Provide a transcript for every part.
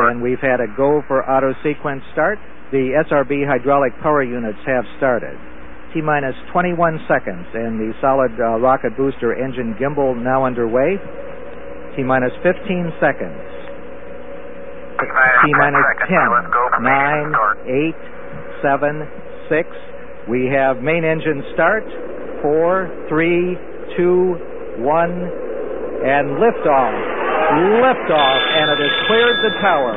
and we've had a go for auto sequence start. The SRB hydraulic power units have started. T-minus 21 seconds, and the solid rocket booster engine gimbal now underway. T-minus 15 seconds. T-minus 10, 9, 8, 7, 6. We have main engine start. 4, 3, 2, 1, and liftoff. Liftoff, and it has cleared the tower.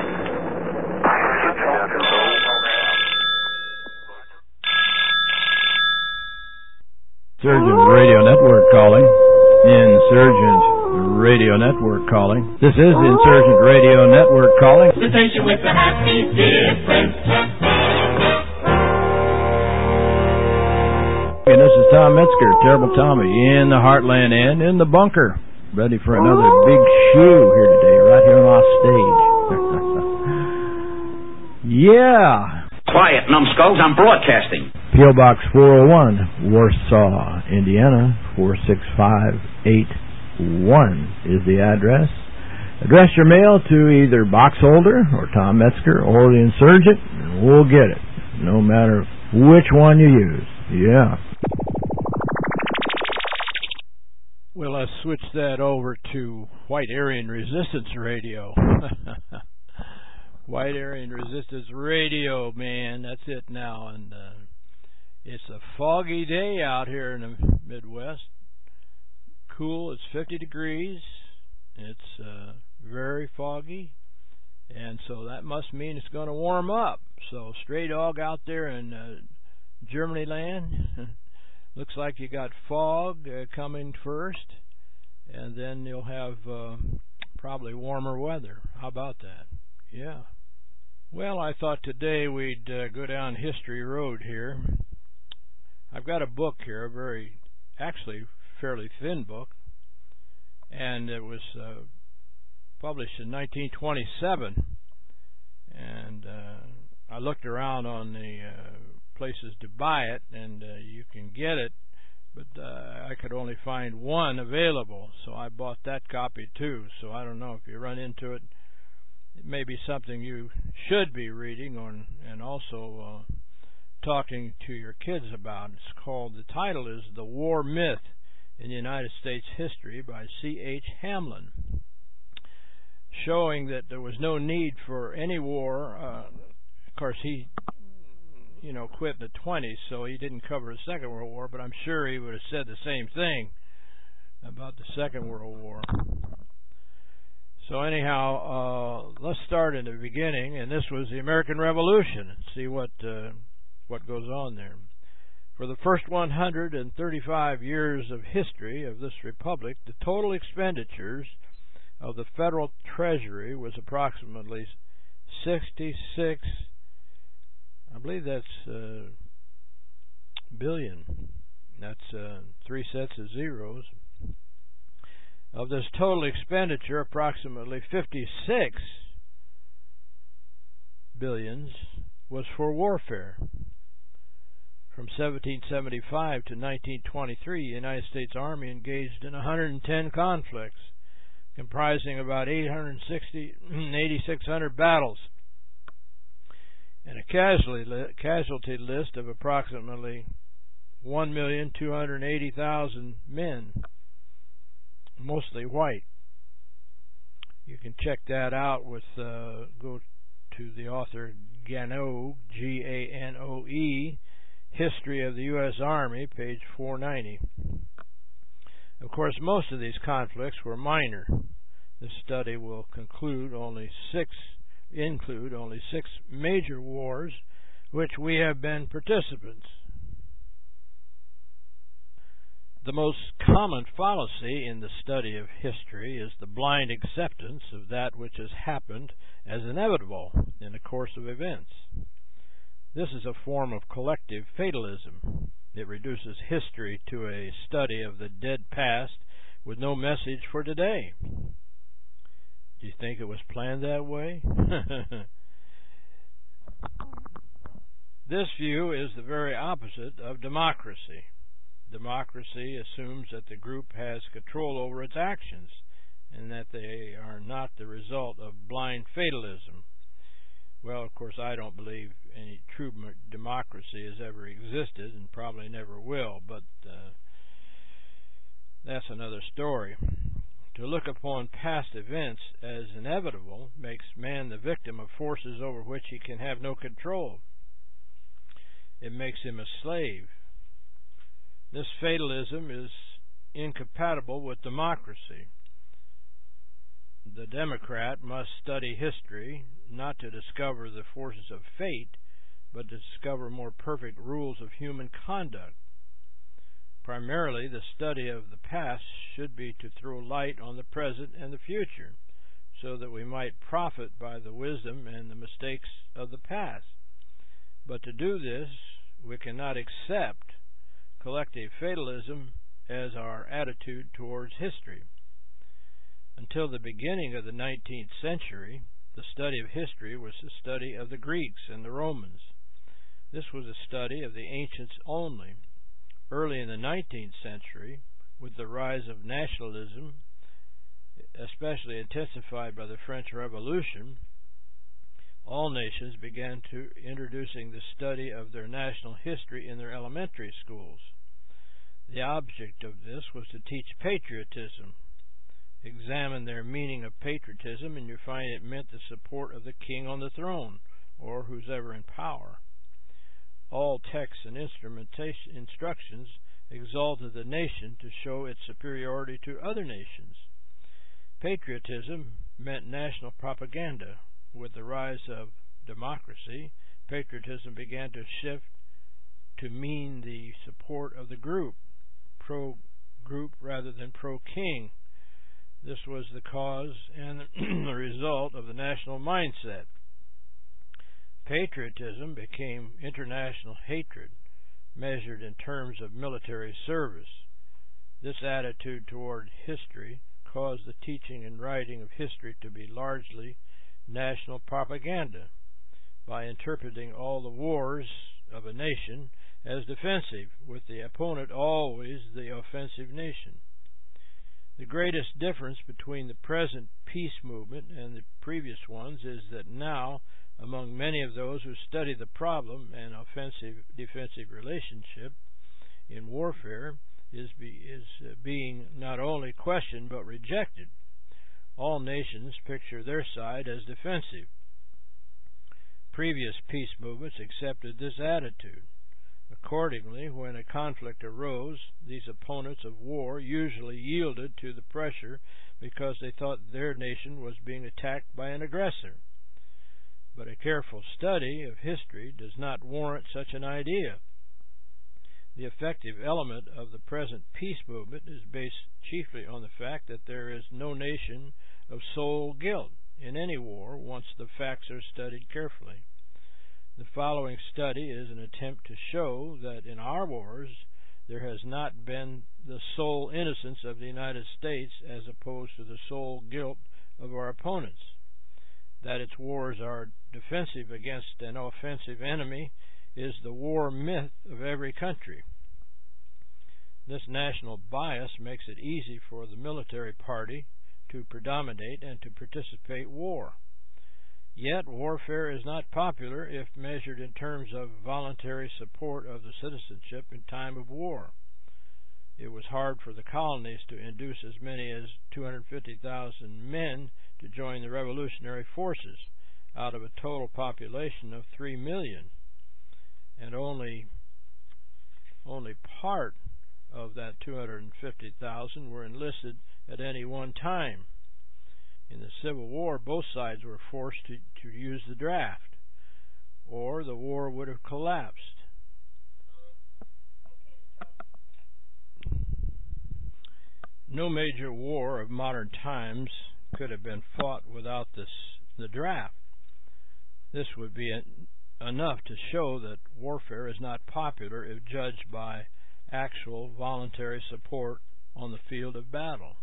Insurgent Radio Network calling. Insurgent Radio Network calling. This is Insurgent Radio Network calling. The station with the happy difference. And this is Tom Metzger, Terrible Tommy, in the Heartland and in the bunker. Ready for another big shoe here today, right here on off stage. Yeah. Quiet, numbskulls, I'm broadcasting. P.O. Box 401, Warsaw, Indiana, 46581 is the address. Address your mail to either box holder or Tom Metzger or the Insurgent, and we'll get it, no matter which one you use. Yeah. Well, let's switch that over to White Aryan Resistance Radio. White Aryan Resistance Radio, man, that's it now. And it's a foggy day out here in the Midwest. Cool, it's 50 degrees. It's very foggy. And so that must mean it's going to warm up. So Stray Dog out there in Germany land, looks like you got fog coming first. And then you'll have probably warmer weather. How about that? Yeah. Well, I thought today we'd go down History Road here. I've got a book here, actually fairly thin book, and it was published in 1927. And I looked around on the places to buy it, and you can get it, but I could only find one available, so I bought that copy too. So I don't know if you run into it. It may be something you should be reading and also talking to your kids about. It's called, the title is The War Myth in United States History by C.H. Hamlin, showing that there was no need for any war. Of course, he quit in the 20s, so he didn't cover the Second World War, but I'm sure he would have said the same thing about the Second World War. So anyhow, let's start in the beginning, and this was the American Revolution, and see what goes on there. For the first 135 years of history of this republic, the total expenditures of the federal treasury was approximately 66, I believe that's billion. That's 3 sets of zeros. Of this total expenditure, approximately 56 billions was for warfare. From 1775 to 1923, the United States Army engaged in 110 conflicts, comprising about 8,600 battles, and a casualty list of approximately 1,280,000 men, mostly white. You can check that out with go to the author Ganoe, Ganoe, History of the U.S. Army, page 490. Of course, most of these conflicts were minor. This study will include only six major wars which we have been participants. The most common fallacy in the study of history is the blind acceptance of that which has happened as inevitable in the course of events. This is a form of collective fatalism. It reduces history to a study of the dead past with no message for today. Do you think it was planned that way? This view is the very opposite of democracy. Democracy assumes that the group has control over its actions and that they are not the result of blind fatalism. Well, of course, I don't believe any true democracy has ever existed and probably never will, but that's another story. To look upon past events as inevitable makes man the victim of forces over which he can have no control. It makes him a slave. This fatalism is incompatible with democracy. The Democrat must study history, not to discover the forces of fate, but to discover more perfect rules of human conduct. Primarily, the study of the past should be to throw light on the present and the future, so that we might profit by the wisdom and the mistakes of the past. But to do this, we cannot accept collective fatalism as our attitude towards history. Until the beginning of the 19th century, the study of history was the study of the Greeks and the Romans. This was a study of the ancients only. Early in the 19th century, with the rise of nationalism, especially intensified by the French Revolution, all nations began to introducing the study of their national history in their elementary schools. The object of this was to teach patriotism. Examine their meaning of patriotism, and you find it meant the support of the king on the throne, or who's ever in power. All texts and instructions exalted the nation to show its superiority to other nations. Patriotism meant national propaganda. With the rise of democracy, patriotism began to shift to mean the support of the group, pro-group rather than pro-king. This was the cause and the result of the national mindset. Patriotism became international hatred, measured in terms of military service. This attitude toward history caused the teaching and writing of history to be largely national propaganda, by interpreting all the wars of a nation as defensive, with the opponent always the offensive nation. The greatest difference between the present peace movement and the previous ones is that now, among many of those who study the problem and offensive-defensive relationship in warfare is being not only questioned but rejected. All nations picture their side as defensive. Previous peace movements accepted this attitude. Accordingly, when a conflict arose, these opponents of war usually yielded to the pressure because they thought their nation was being attacked by an aggressor. But a careful study of history does not warrant such an idea. The effective element of the present peace movement is based chiefly on the fact that there is no nation of sole guilt in any war once the facts are studied carefully. The following study is an attempt to show that in our wars there has not been the sole innocence of the United States as opposed to the sole guilt of our opponents. That its wars are defensive against an offensive enemy is the war myth of every country. This national bias makes it easy for the military party to predominate and to participate in war. Yet warfare is not popular if measured in terms of voluntary support of the citizenship in time of war. It was hard for the colonies to induce as many as 250,000 men to join the revolutionary forces out of a total population of 3 million. And only part of that 250,000 were enlisted at any one time. In the Civil War, both sides were forced to use the draft, or the war would have collapsed. No major war of modern times could have been fought without the draft. This would be enough to show that warfare is not popular if judged by actual voluntary support on the field of battle.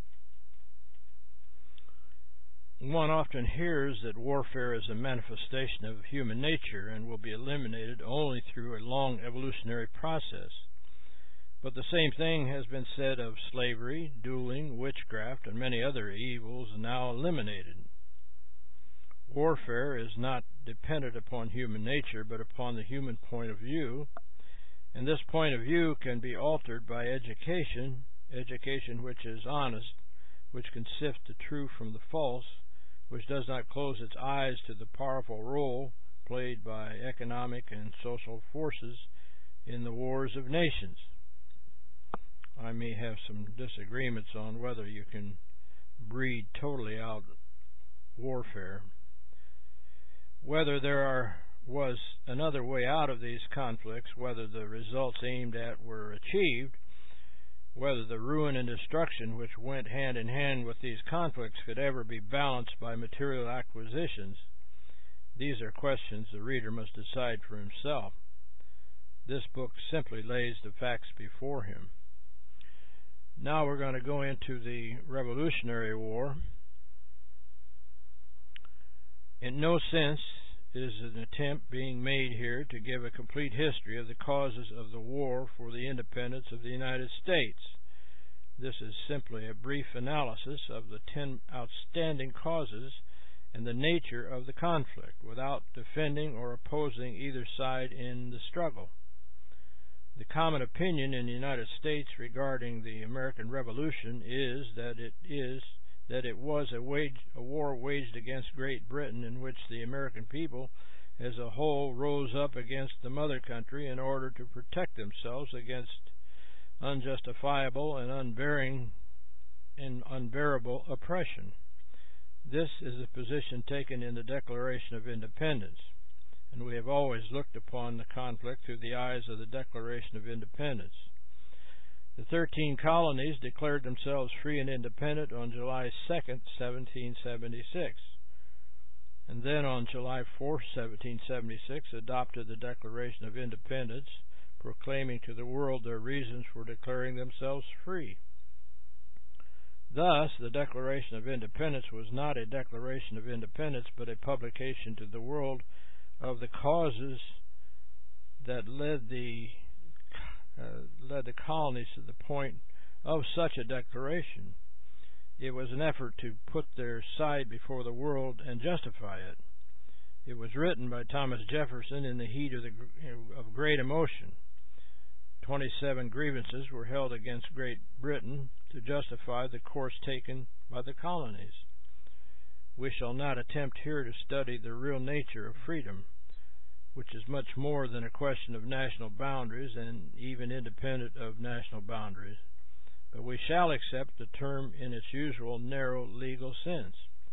One often hears that warfare is a manifestation of human nature and will be eliminated only through a long evolutionary process. But the same thing has been said of slavery, dueling, witchcraft, and many other evils now eliminated. Warfare is not dependent upon human nature, but upon the human point of view, and this point of view can be altered by education which is honest, which can sift the true from the false, which does not close its eyes to the powerful role played by economic and social forces in the wars of nations. I may have some disagreements on whether you can breed totally out warfare. Whether there was another way out of these conflicts, whether the results aimed at were achieved, whether the ruin and destruction which went hand in hand with these conflicts could ever be balanced by material acquisitions, these are questions the reader must decide for himself. This book simply lays the facts before him. Now we're going to go into the Revolutionary War. In no sense is an attempt being made here to give a complete history of the causes of the war for the independence of the United States. This is simply a brief analysis of the 10 outstanding causes and the nature of the conflict, without defending or opposing either side in the struggle. The common opinion in the United States regarding the American Revolution is that it was a war waged against Great Britain, in which the American people as a whole rose up against the mother country in order to protect themselves against unjustifiable and unbearable oppression. This is the position taken in the Declaration of Independence, and we have always looked upon the conflict through the eyes of the Declaration of Independence. The 13 colonies declared themselves free and independent on July 2, 1776, and then on July 4, 1776, adopted the Declaration of Independence, proclaiming to the world their reasons for declaring themselves free. Thus, the Declaration of Independence was not a Declaration of Independence, but a publication to the world of the causes that led the colonies to the point of such a declaration. It was an effort to put their side before the world and justify it. It was written by Thomas Jefferson in the heat of great emotion. 27 grievances were held against Great Britain to justify the course taken by the colonies. We shall not attempt here to study the real nature of freedom, which is much more than a question of national boundaries and even independent of national boundaries, but we shall accept the term in its usual narrow legal sense.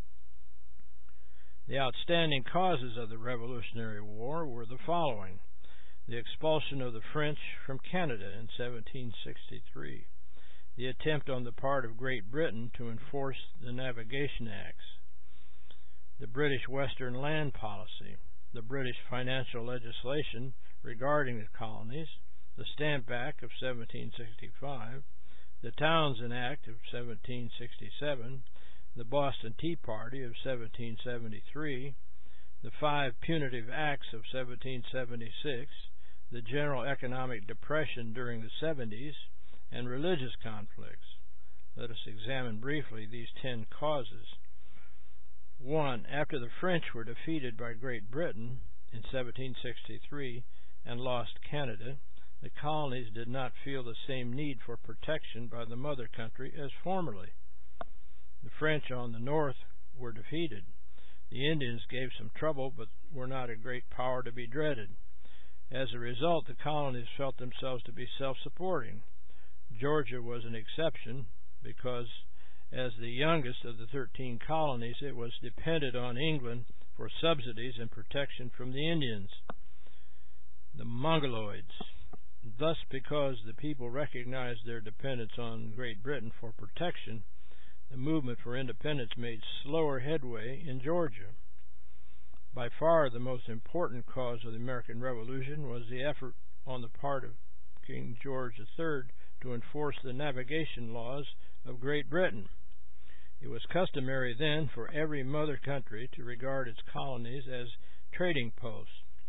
The outstanding causes of the Revolutionary War were the following: the expulsion of the French from Canada in 1763, the attempt on the part of Great Britain to enforce the Navigation Acts, the British Western Land Policy, the British financial legislation regarding the colonies, the Stamp Act of 1765, the Townshend Act of 1767, the Boston Tea Party of 1773, the 5 Punitive Acts of 1776, the general economic depression during the 70s, and religious conflicts. Let us examine briefly these 10 causes. 1. After the French were defeated by Great Britain in 1763 and lost Canada, the colonies did not feel the same need for protection by the mother country as formerly. The French on the north were defeated. The Indians gave some trouble, but were not a great power to be dreaded. As a result, the colonies felt themselves to be self-supporting. Georgia was an exception because, as the youngest of the 13 colonies, it was dependent on England for subsidies and protection from the Indians, the Mongoloids. Thus, because the people recognized their dependence on Great Britain for protection, the movement for independence made slower headway in Georgia. By far the most important cause of the American Revolution was the effort on the part of King George III to enforce the navigation laws of Great Britain. It was customary then for every mother country to regard its colonies as trading posts,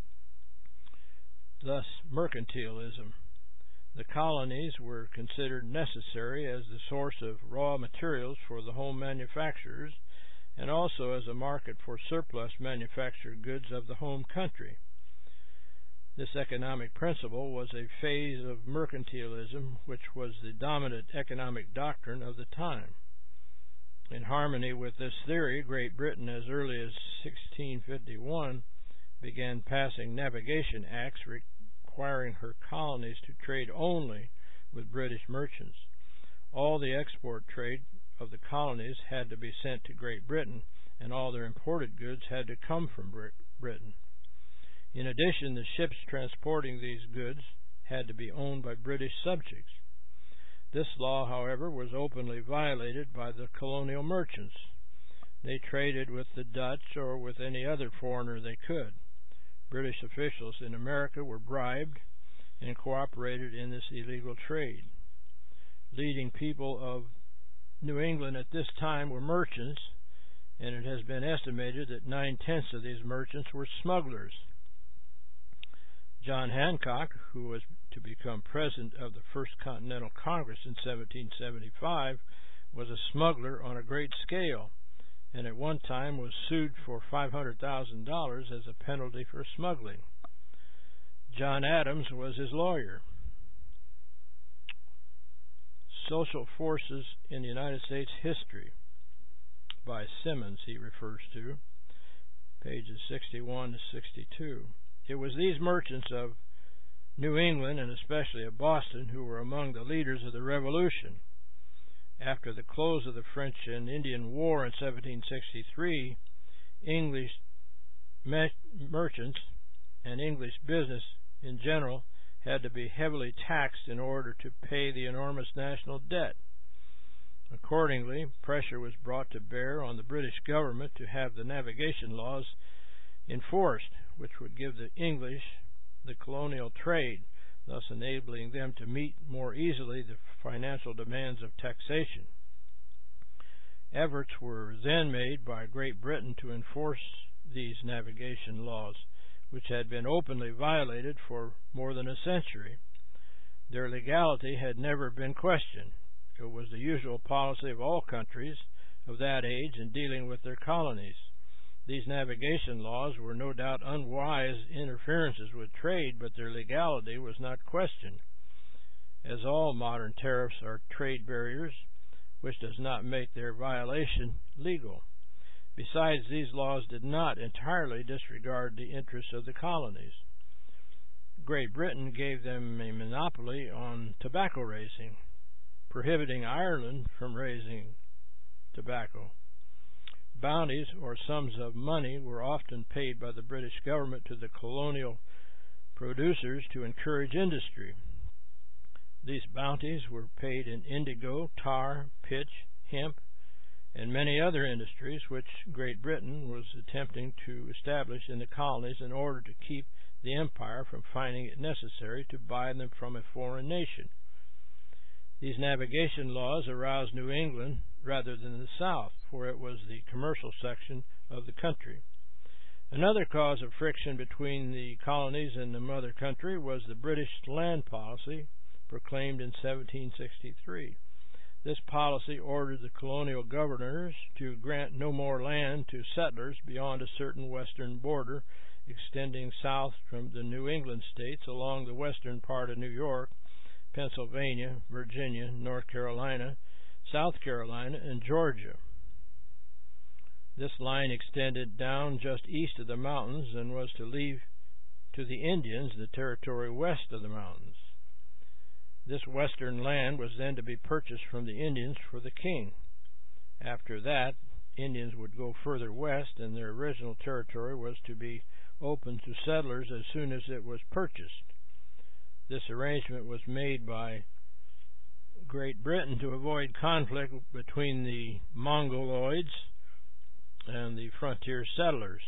thus mercantilism. The colonies were considered necessary as the source of raw materials for the home manufacturers, and also as a market for surplus manufactured goods of the home country. This economic principle was a phase of mercantilism which was the dominant economic doctrine of the time. In harmony with this theory, Great Britain, as early as 1651, began passing navigation acts requiring her colonies to trade only with British merchants. All the export trade of the colonies had to be sent to Great Britain, and all their imported goods had to come from Britain. In addition, the ships transporting these goods had to be owned by British subjects. This law, however, was openly violated by the colonial merchants. They traded with the Dutch or with any other foreigner they could. British officials in America were bribed and cooperated in this illegal trade. Leading people of New England at this time were merchants, and it has been estimated that 9/10 of these merchants were smugglers. John Hancock, who was to become president of the First Continental Congress in 1775, was a smuggler on a great scale, and at one time was sued for $500,000 as a penalty for smuggling. John Adams was his lawyer. Social Forces in the United States History by Simmons, he refers to, pages 61 to 62. It was these merchants of New England, and especially of Boston, who were among the leaders of the Revolution. After the close of the French and Indian War in 1763, English merchants and English business in general had to be heavily taxed in order to pay the enormous national debt. Accordingly, pressure was brought to bear on the British government to have the navigation laws enforced, which would give the English the colonial trade, thus enabling them to meet more easily the financial demands of taxation. Efforts were then made by Great Britain to enforce these navigation laws, which had been openly violated for more than a century. Their legality had never been questioned. It was the usual policy of all countries of that age in dealing with their colonies. These navigation laws were no doubt unwise interferences with trade, but their legality was not questioned. As all modern tariffs are trade barriers, which does not make their violation legal. Besides, these laws did not entirely disregard the interests of the colonies. Great Britain gave them a monopoly on tobacco raising, prohibiting Ireland from raising tobacco. Bounties or sums of money were often paid by the British government to the colonial producers to encourage industry. These bounties were paid in indigo, tar, pitch, hemp, and many other industries which Great Britain was attempting to establish in the colonies in order to keep the empire from finding it necessary to buy them from a foreign nation. These navigation laws aroused New England rather than the South, for it was the commercial section of the country. Another cause of friction between the colonies and the mother country was the British land policy proclaimed in 1763. This policy ordered the colonial governors to grant no more land to settlers beyond a certain western border extending south from the New England states along the western part of New York, Pennsylvania, Virginia, North Carolina, South Carolina, and Georgia. This line extended down just east of the mountains and was to leave to the Indians the territory west of the mountains. This western land was then to be purchased from the Indians for the king. After that, Indians would go further west, and their original territory was to be open to settlers as soon as it was purchased. This arrangement was made by Great Britain to avoid conflict between the Mongoloids and the frontier settlers.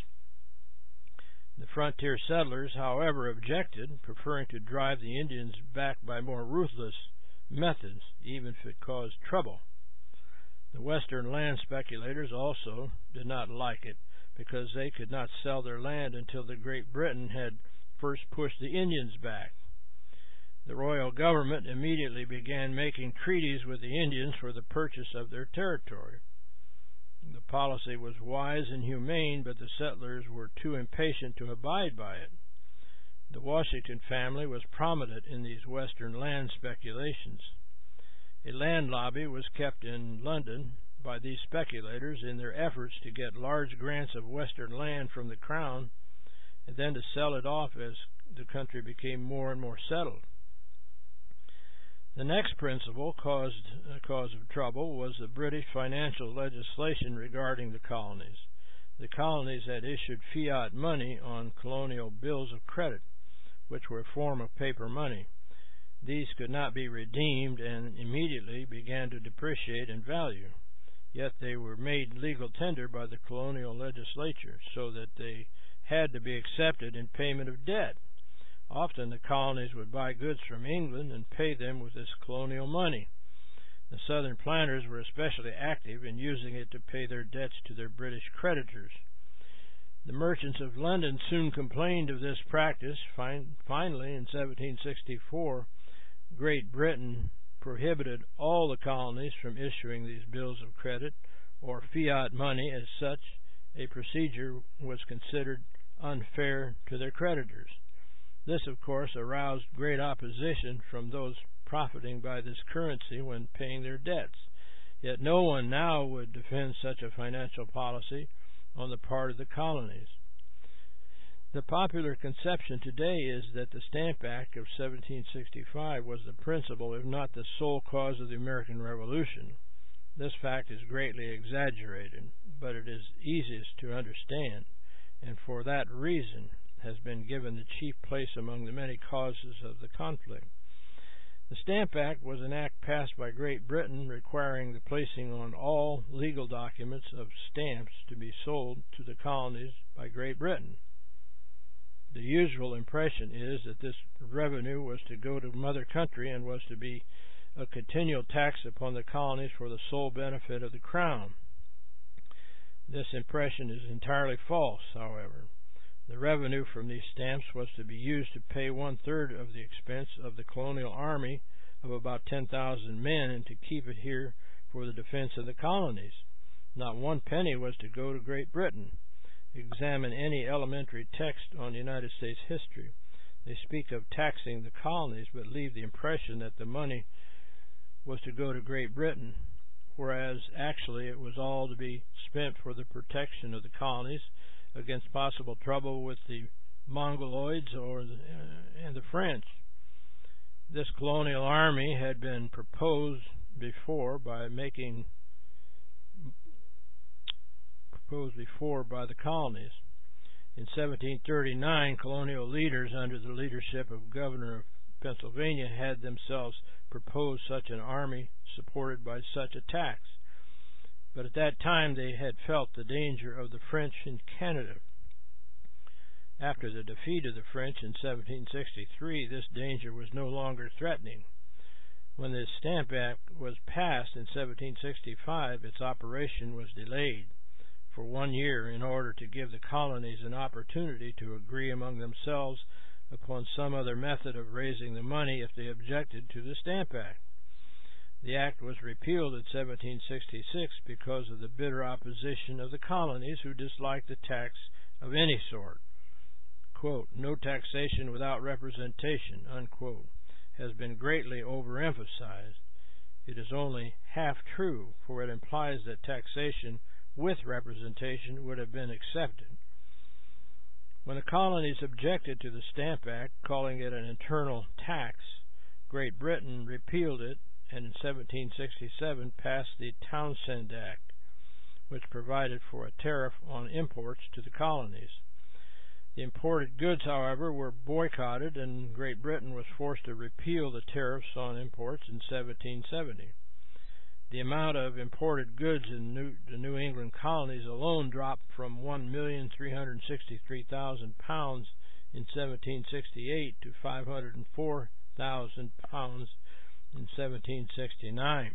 The frontier settlers, however, objected, preferring to drive the Indians back by more ruthless methods, even if it caused trouble. The western land speculators also did not like it, because they could not sell their land until the Great Britain had first pushed the Indians back. The royal government immediately began making treaties with the Indians for the purchase of their territory. The policy was wise and humane, but the settlers were too impatient to abide by it. The Washington family was prominent in these western land speculations. A land lobby was kept in London by these speculators in their efforts to get large grants of western land from the Crown and then to sell it off as the country became more and more settled. The next principal cause of trouble was the British financial legislation regarding the colonies. The colonies had issued fiat money on colonial bills of credit, which were a form of paper money. These could not be redeemed and immediately began to depreciate in value. Yet they were made legal tender by the colonial legislature, so that they had to be accepted in payment of debt. Often the colonies would buy goods from England and pay them with this colonial money. The southern planters were especially active in using it to pay their debts to their British creditors. The merchants of London soon complained of this practice. Finally, in 1764, Great Britain prohibited all the colonies from issuing these bills of credit or fiat money. As such, a procedure was considered unfair to their creditors. This, of course, aroused great opposition from those profiting by this currency when paying their debts. Yet no one now would defend such a financial policy on the part of the colonies. The popular conception today is that the Stamp Act of 1765 was the principal, if not the sole cause of the American Revolution. This fact is greatly exaggerated, but it is easiest to understand, and for that reason has been given the chief place among the many causes of the conflict. The Stamp Act was an act passed by Great Britain requiring the placing on all legal documents of stamps to be sold to the colonies by Great Britain. The usual impression is that this revenue was to go to mother country and was to be a continual tax upon the colonies for the sole benefit of the Crown. This impression is entirely false, however. The revenue from these stamps was to be used to pay 1/3 of the expense of the colonial army of about 10,000 men and to keep it here for the defense of the colonies. Not one penny was to go to Great Britain. Examine any elementary text on United States history. They speak of taxing the colonies, but leave the impression that the money was to go to Great Britain, whereas actually it was all to be spent for the protection of the colonies against possible trouble with the Mongoloids and the French. This colonial army had been proposed before by the colonies. In 1739, colonial leaders under the leadership of Governor of Pennsylvania had themselves proposed such an army supported by such a tax. But at that time they had felt the danger of the French in Canada. After the defeat of the French in 1763, this danger was no longer threatening. When the Stamp Act was passed in 1765, its operation was delayed for 1 year in order to give the colonies an opportunity to agree among themselves upon some other method of raising the money if they objected to the Stamp Act. The act was repealed in 1766 because of the bitter opposition of the colonies, who disliked the tax of any sort. Quote, "No taxation without representation," unquote, has been greatly overemphasized. It is only half true, for it implies that taxation with representation would have been accepted. When the colonies objected to the Stamp Act, calling it an internal tax, Great Britain repealed it and in 1767 passed the Townshend Act, which provided for a tariff on imports to the colonies. The imported goods, however, were boycotted, and Great Britain was forced to repeal the tariffs on imports in 1770. The amount of imported goods in the New England colonies alone dropped from 1,363,000 pounds in 1768 to 504,000 pounds in 1769.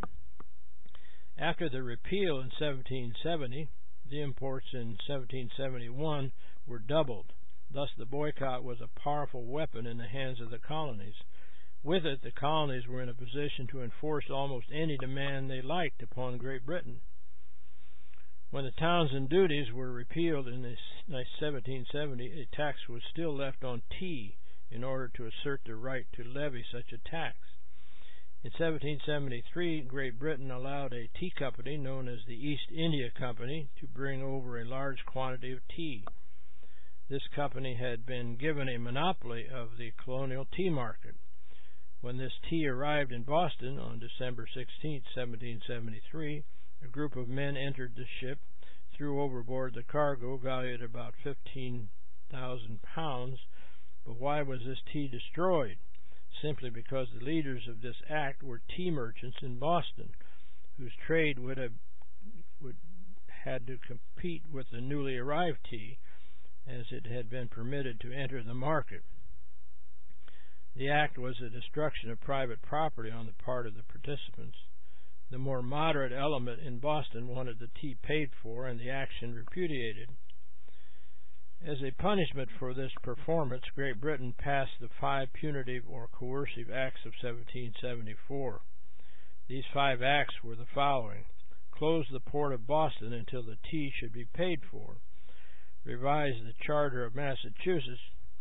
After the repeal in 1770, the imports in 1771 were doubled. Thus the boycott was a powerful weapon in the hands of the colonies. With it, the colonies were in a position to enforce almost any demand they liked upon Great Britain. When the Townshend duties were repealed in 1770, a tax was still left on tea in order to assert the right to levy such a tax. In 1773, Great Britain allowed a tea company known as the East India Company to bring over a large quantity of tea. This company had been given a monopoly of the colonial tea market. When this tea arrived in Boston on December 16, 1773, a group of men entered the ship, threw overboard the cargo valued at about 15,000 pounds. But why was this tea destroyed? Simply because the leaders of this act were tea merchants in Boston, whose trade would had to compete with the newly arrived tea, as it had been permitted to enter the market. The act was a destruction of private property on the part of the participants. The more moderate element in Boston wanted the tea paid for and the action repudiated. As a punishment for this performance, Great Britain passed the 5 punitive or coercive acts of 1774. These 5 acts were the following: close the port of Boston until the tea should be paid for, revise the Charter of Massachusetts,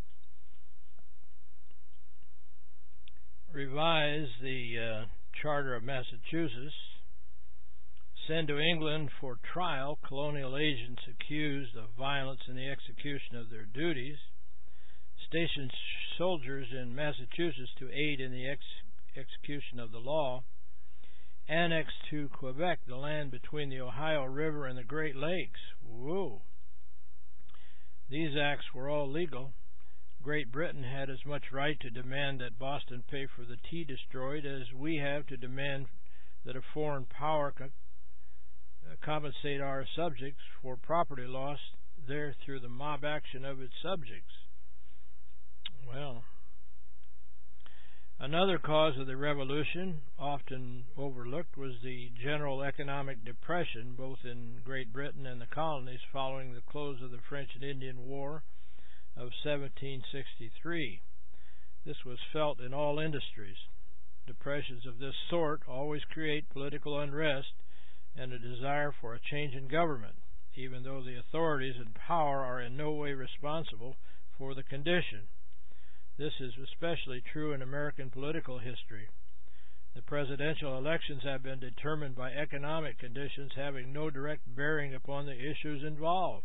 send to England for trial colonial agents accused of violence in the execution of their duties, station soldiers in Massachusetts to aid in the execution of the law, annex to Quebec the land between the Ohio River and the Great Lakes. Whoa! These acts were all legal. Great Britain had as much right to demand that Boston pay for the tea destroyed as we have to demand that a foreign power compensate our subjects for property lost there through the mob action of its subjects. Well, another cause of the Revolution, often overlooked, was the general economic depression both in Great Britain and the colonies following the close of the French and Indian War of 1763. This was felt in all industries. Depressions of this sort always create political unrest and a desire for a change in government, even though the authorities in power are in no way responsible for the condition. This is especially true in American political history. The presidential elections have been determined by economic conditions having no direct bearing upon the issues involved.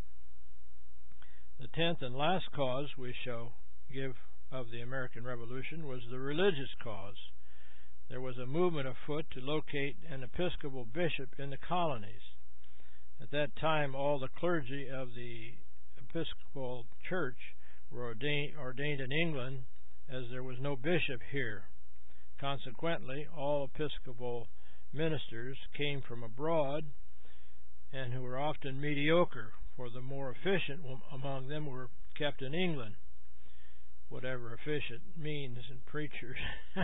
The 10th and last cause we shall give of the American Revolution was the religious cause. There was a movement afoot to locate an Episcopal bishop in the colonies. At that time, all the clergy of the Episcopal Church were ordained in England, as there was no bishop here. Consequently, all Episcopal ministers came from abroad, and who were often mediocre, for the more efficient among them were kept in England. Whatever efficient means in preachers.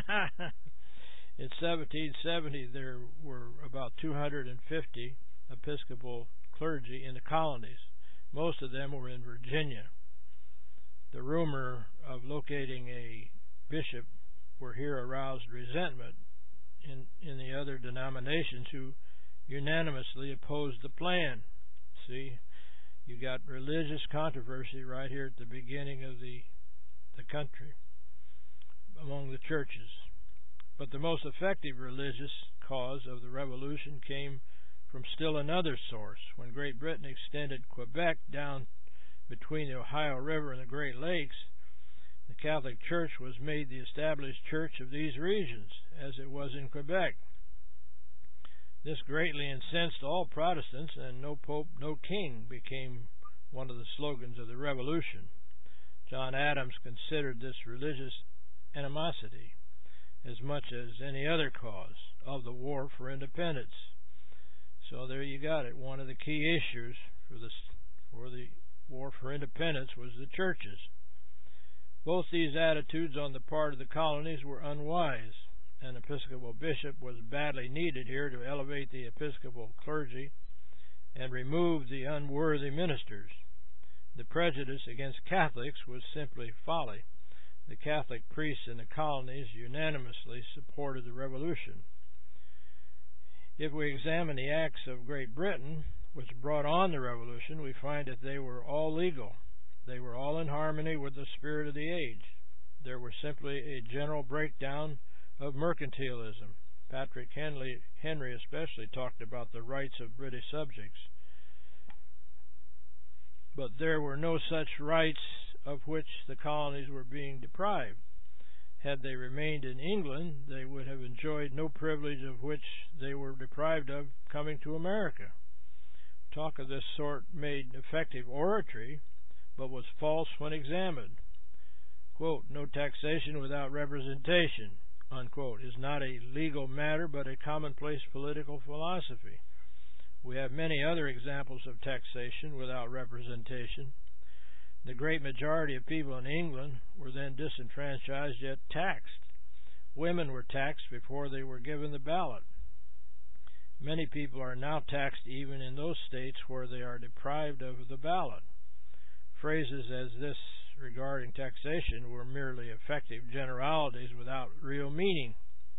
In 1770, there were about 250 Episcopal clergy in the colonies. Most of them were in Virginia. The rumor of locating a bishop were here aroused resentment in the other denominations, who unanimously opposed the plan. See, you got religious controversy right here at the beginning of the country among the churches. But the most effective religious cause of the Revolution came from still another source. When Great Britain extended Quebec down between the Ohio River and the Great Lakes, the Catholic Church was made the established church of these regions, as it was in Quebec. This greatly incensed all Protestants, and "No Pope, no King" became one of the slogans of the Revolution. John Adams considered this religious animosity as much as any other cause of the War for Independence. So there you got it. One of the key issues for the War for Independence was the churches. Both these attitudes on the part of the colonies were unwise. An Episcopal bishop was badly needed here to elevate the Episcopal clergy and remove the unworthy ministers. The prejudice against Catholics was simply folly. The Catholic priests in the colonies unanimously supported the Revolution. If we examine the acts of Great Britain, which brought on the revolution, we find that they were all legal. They were all in harmony with the spirit of the age. There was simply a general breakdown of mercantilism. Patrick Henry especially talked about the rights of British subjects. But there were no such rights of which the colonies were being deprived. Had they remained in England, they would have enjoyed no privilege of which they were deprived of coming to America. Talk of this sort made effective oratory, but was false when examined. Quote, "No taxation without representation," unquote, is not a legal matter but a commonplace political philosophy. We have many other examples of taxation without representation. The great majority of people in England were then disenfranchised yet taxed. Women were taxed before they were given the ballot. Many people are now taxed even in those states where they are deprived of the ballot. Phrases as this regarding taxation were merely effective generalities without real meaning.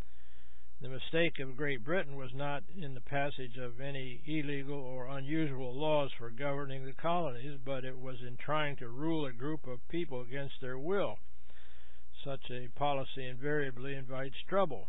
The mistake of Great Britain was not in the passage of any illegal or unusual laws for governing the colonies, but it was in trying to rule a group of people against their will. Such a policy invariably invites trouble.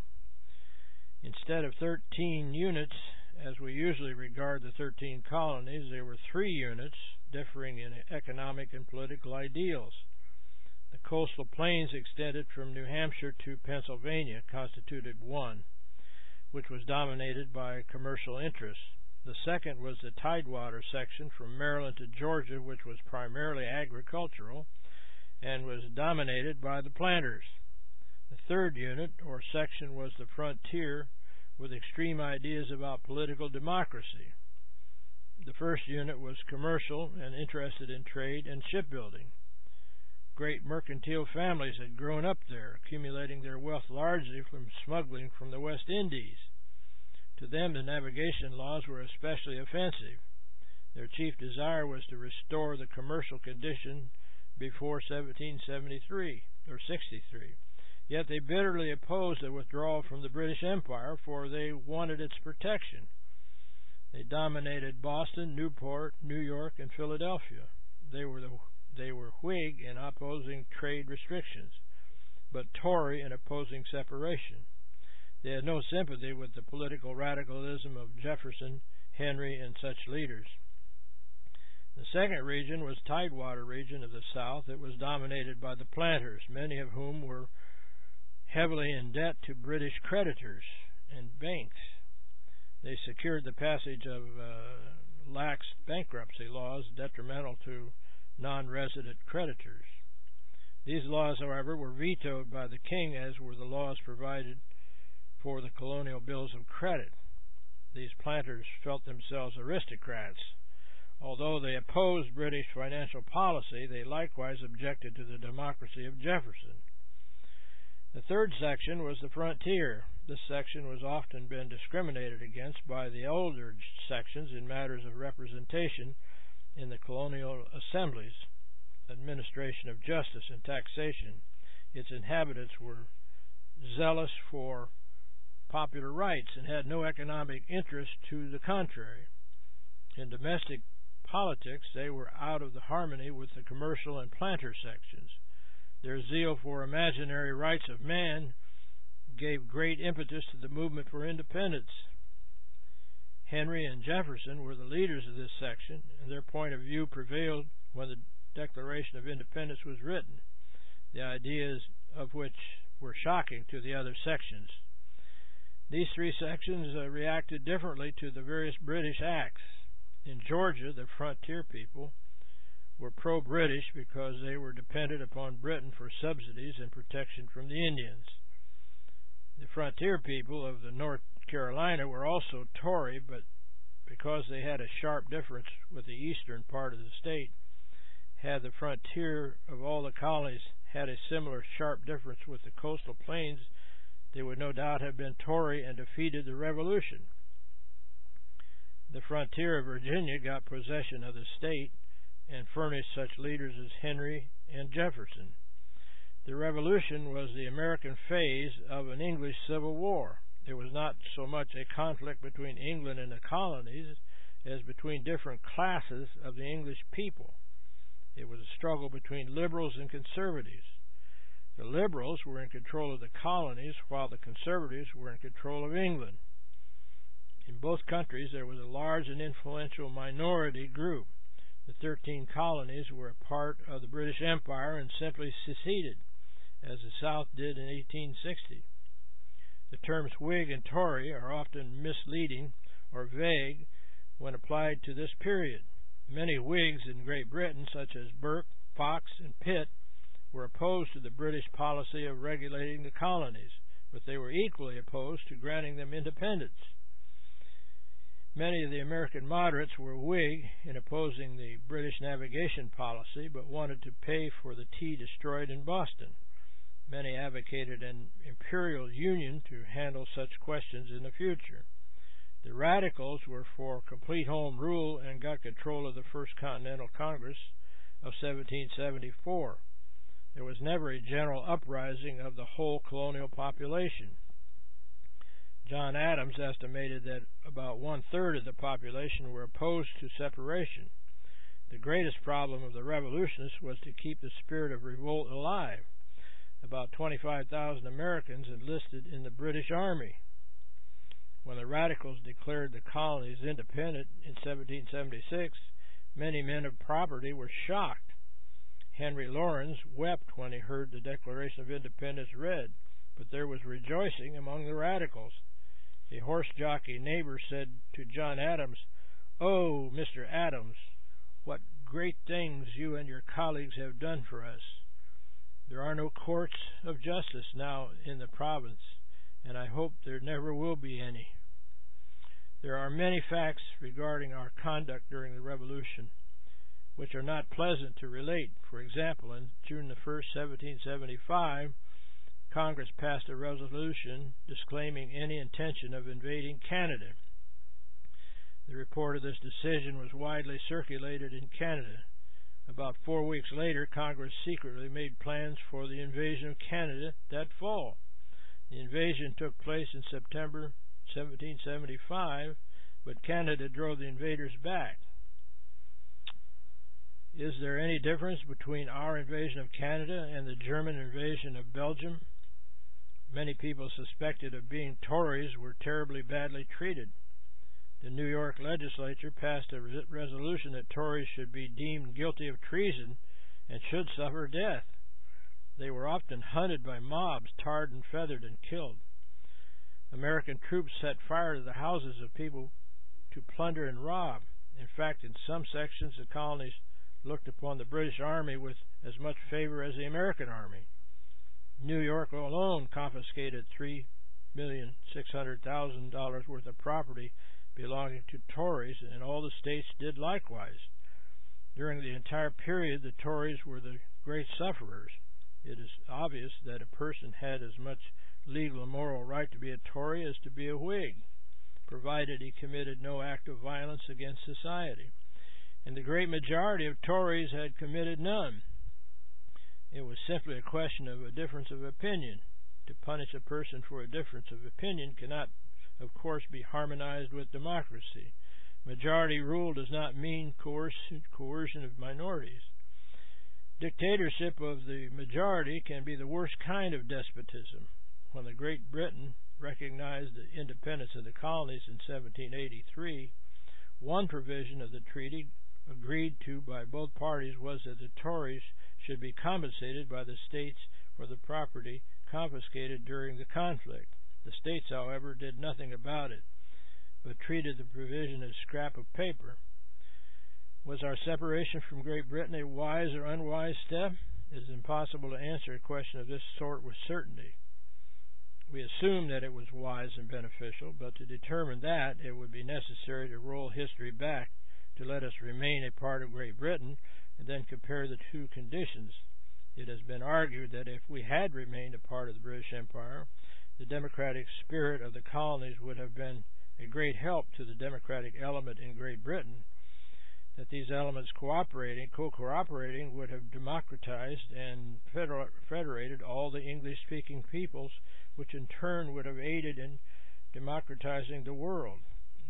Instead of 13 units, as we usually regard the 13 colonies, there were 3 units, differing in economic and political ideals. The coastal plains extended from New Hampshire to Pennsylvania constituted one, which was dominated by commercial interests. The second was the Tidewater section from Maryland to Georgia, which was primarily agricultural and was dominated by the planters. The third unit, or section, was the frontier, with extreme ideas about political democracy. The first unit was commercial and interested in trade and shipbuilding. Great mercantile families had grown up there, accumulating their wealth largely from smuggling from the West Indies. To them, the navigation laws were especially offensive. Their chief desire was to restore the commercial condition before 1773 or 63. Yet they bitterly opposed a withdrawal from the British Empire, for they wanted its protection. They dominated Boston, Newport, New York, and Philadelphia. They were Whig in opposing trade restrictions, but Tory in opposing separation. They had no sympathy with the political radicalism of Jefferson, Henry, and such leaders. The second region was Tidewater region of the South. It was dominated by the planters, many of whom were heavily in debt to British creditors and banks. They secured the passage of lax bankruptcy laws detrimental to non-resident creditors. These laws, however, were vetoed by the king, as were the laws provided for the colonial bills of credit. These planters felt themselves aristocrats. Although they opposed British financial policy, they likewise objected to the democracy of Jefferson. The third section was the frontier. This section was often been discriminated against by the older sections in matters of representation in the colonial assemblies, administration of justice, and taxation. Its inhabitants were zealous for popular rights and had no economic interest to the contrary. In domestic politics, they were out of the harmony with the commercial and planter sections. Their zeal for imaginary rights of man gave great impetus to the movement for independence. Henry and Jefferson were the leaders of this section, and their point of view prevailed when the Declaration of Independence was written, the ideas of which were shocking to the other sections. These three sections reacted differently to the various British acts. In Georgia, the frontier people were pro-British because they were dependent upon Britain for subsidies and protection from the Indians. The frontier people of the North Carolina were also Tory, but because they had a sharp difference with the eastern part of the state, had the frontier of all the colonies had a similar sharp difference with the coastal plains, they would no doubt have been Tory and defeated the Revolution. The frontier of Virginia got possession of the state and furnished such leaders as Henry and Jefferson. The Revolution was the American phase of an English Civil War. It was not so much a conflict between England and the colonies as between different classes of the English people. It was a struggle between liberals and conservatives. The liberals were in control of the colonies, while the conservatives were in control of England. In both countries, there was a large and influential minority group. The 13 colonies were a part of the British Empire and simply seceded, as the South did in 1860. The terms Whig and Tory are often misleading or vague when applied to this period. Many Whigs in Great Britain, such as Burke, Fox, and Pitt, were opposed to the British policy of regulating the colonies, but they were equally opposed to granting them independence. Many of the American moderates were Whig in opposing the British navigation policy, but wanted to pay for the tea destroyed in Boston. Many advocated an imperial union to handle such questions in the future. The radicals were for complete home rule and got control of the First Continental Congress of 1774. There was never a general uprising of the whole colonial population. John Adams estimated that about one-third of the population were opposed to separation. The greatest problem of the revolutionists was to keep the spirit of revolt alive. About 25,000 Americans enlisted in the British Army. When the radicals declared the colonies independent in 1776, many men of property were shocked. Henry Laurens wept when he heard the Declaration of Independence read, but there was rejoicing among the radicals. A horse jockey neighbor said to John Adams, "Oh, Mr. Adams, what great things you and your colleagues have done for us. There are no courts of justice now in the province, and I hope there never will be any." There are many facts regarding our conduct during the Revolution which are not pleasant to relate. For example, on June 1st, 1775, Congress passed a resolution disclaiming any intention of invading Canada. The report of this decision was widely circulated in Canada. About 4 weeks later, Congress secretly made plans for the invasion of Canada that fall. The invasion took place in September 1775, but Canada drove the invaders back. Is there any difference between our invasion of Canada and the German invasion of Belgium? Many people suspected of being Tories were terribly badly treated. The New York legislature passed a resolution that Tories should be deemed guilty of treason and should suffer death. They were often hunted by mobs, tarred and feathered, and killed. American troops set fire to the houses of people to plunder and rob. In fact, in some sections, the colonies looked upon the British Army with as much favor as the American Army. New York alone confiscated $3,600,000 worth of property belonging to Tories, and all the states did likewise. During the entire period, the Tories were the great sufferers. It is obvious that a person had as much legal and moral right to be a Tory as to be a Whig, provided he committed no act of violence against society. And the great majority of Tories had committed none. It was simply a question of a difference of opinion. To punish a person for a difference of opinion cannot, of course, be harmonized with democracy. Majority rule does not mean coercion of minorities. Dictatorship of the majority can be the worst kind of despotism. When the Great Britain recognized the independence of the colonies in 1783, one provision of the treaty agreed to by both parties was that the Tories should be compensated by the states for the property confiscated during the conflict. The states, however, did nothing about it, but treated the provision as scrap of paper. Was our separation from Great Britain a wise or unwise step? It is impossible to answer a question of this sort with certainty. We assume that it was wise and beneficial, but to determine that, it would be necessary to roll history back to let us remain a part of Great Britain and then compare the two conditions. It has been argued that if we had remained a part of the British Empire, the democratic spirit of the colonies would have been a great help to the democratic element in Great Britain, that these elements co-cooperating would have democratized and federated all the English-speaking peoples, which in turn would have aided in democratizing the world.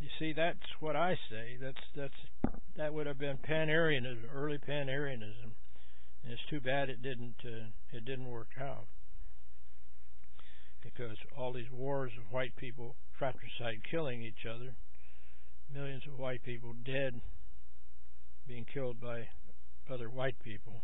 You see, that's what I say. That would have been Pan-Aryanism, early Pan-Aryanism, and it's too bad it didn't work out, because all these wars of white people, fratricide, killing each other, millions of white people dead, being killed by other white people.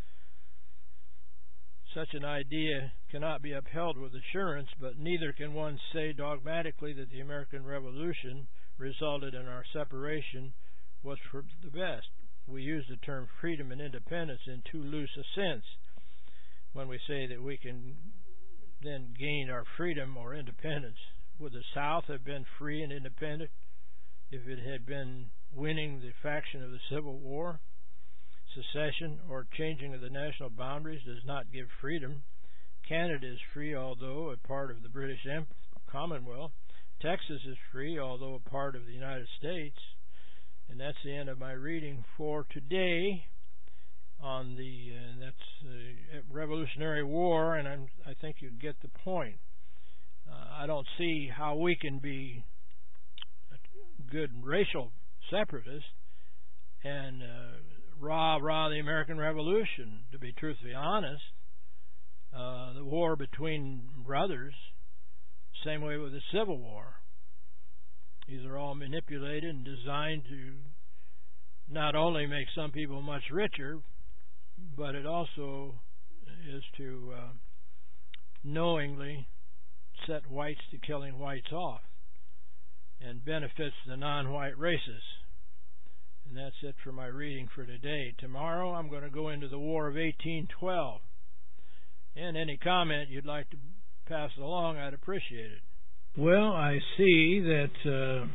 Such an idea cannot be upheld with assurance, but neither can one say dogmatically that the American Revolution resulted in our separation was for the best. We use the term freedom and independence in too loose a sense when we say that we can then gain our freedom or independence. Would the South have been free and independent if it had been winning the faction of the Civil War? Secession or changing of the national boundaries does not give freedom. Canada is free, although a part of the British Commonwealth. Texas is free, although a part of the United States. And that's the end of my reading for today on that's Revolutionary War, and I think you get the point. I don't see how we can be good racial separatists and rah the American Revolution. To be truthfully honest, the war between brothers, same way with the Civil War. These are all manipulated and designed to not only make some people much richer, but it also is to knowingly set whites to killing whites off and benefits the non-white races. And that's it for my reading for today. Tomorrow I'm going to go into the War of 1812. And any comment you'd like to pass along, I'd appreciate it. Well, I see that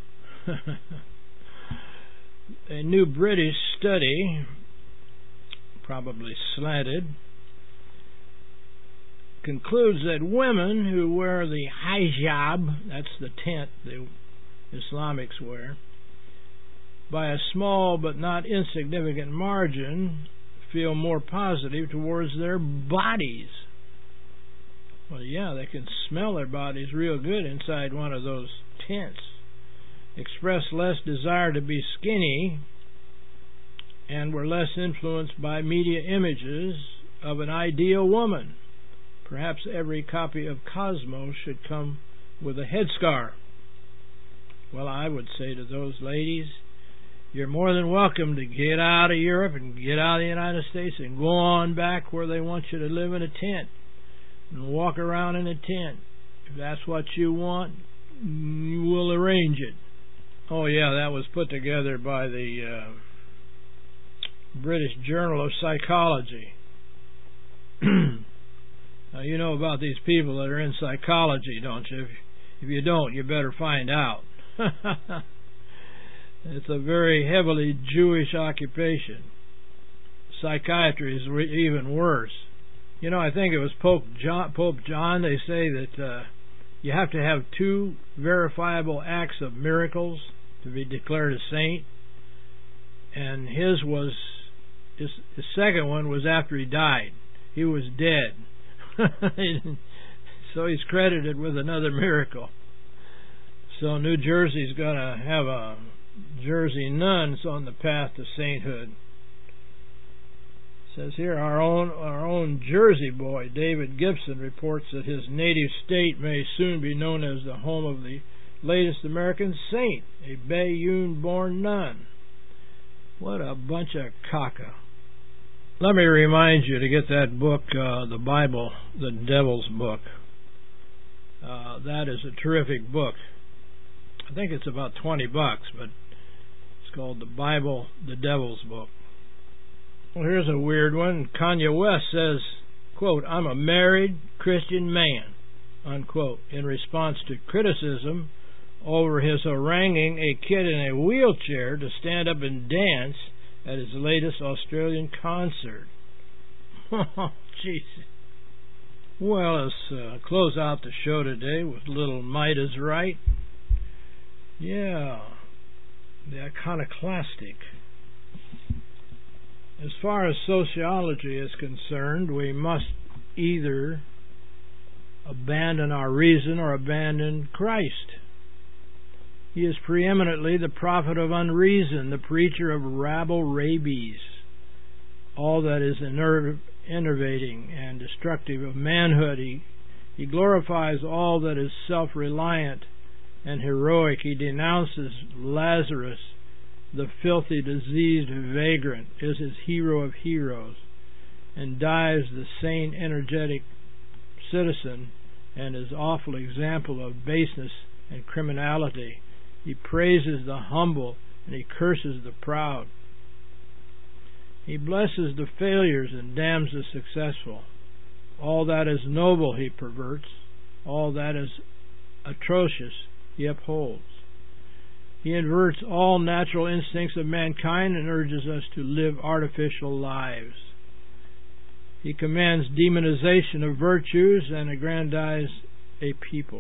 a new British study, probably slanted, concludes that women who wear the hijab, that's the tent the Islamics wear, by a small but not insignificant margin, feel more positive towards their bodies. Well, yeah, they can smell their bodies real good inside one of those tents. Express less desire to be skinny, and were less influenced by media images of an ideal woman. Perhaps every copy of Cosmos should come with a headscarf. Well, I would say to those ladies, you're more than welcome to get out of Europe and get out of the United States and go on back where they want you to live in a tent and walk around in a tent. If that's what you want, we'll arrange it. Oh, yeah, that was put together by the British Journal of Psychology. Now, you know about these people that are in psychology, don't you? If you don't, you better find out. It's a very heavily Jewish occupation. Psychiatry is even worse. You know, I think it was Pope John, they say that you have to have 2 verifiable acts of miracles to be declared a saint. And his second one was after he died. He was dead. So he's credited with another miracle. So New Jersey's going to have a Jersey nuns on the path to sainthood. It says here, our own Jersey boy, David Gibson, reports that his native state may soon be known as the home of the latest American saint, a Bayonne-born nun. What a bunch of caca. Let me remind you to get that book, the Bible, the Devil's Book. That is a terrific book. I think it's about $20, but it's called the Bible, the Devil's Book. Well, here's a weird one. Kanye West says, quote, I'm a married Christian man, unquote, in response to criticism over his haranguing a kid in a wheelchair to stand up and dance at his latest Australian concert. Oh, jeez. Well, let's close out the show today with little Might Is Right. Yeah, the iconoclastic. As far as sociology is concerned, we must either abandon our reason or abandon Christ. He is preeminently the prophet of unreason, the preacher of rabble rabies, all that is enervating and destructive of manhood. He glorifies all that is self-reliant and heroic. He denounces Lazarus, the filthy, diseased vagrant, is his hero of heroes, and dives the sane, energetic citizen and his awful example of baseness and criminality. He praises the humble and he curses the proud. He blesses the failures and damns the successful. All that is noble he perverts. All that is atrocious he upholds. He inverts all natural instincts of mankind and urges us to live artificial lives. He commands demonization of virtues and aggrandize a people,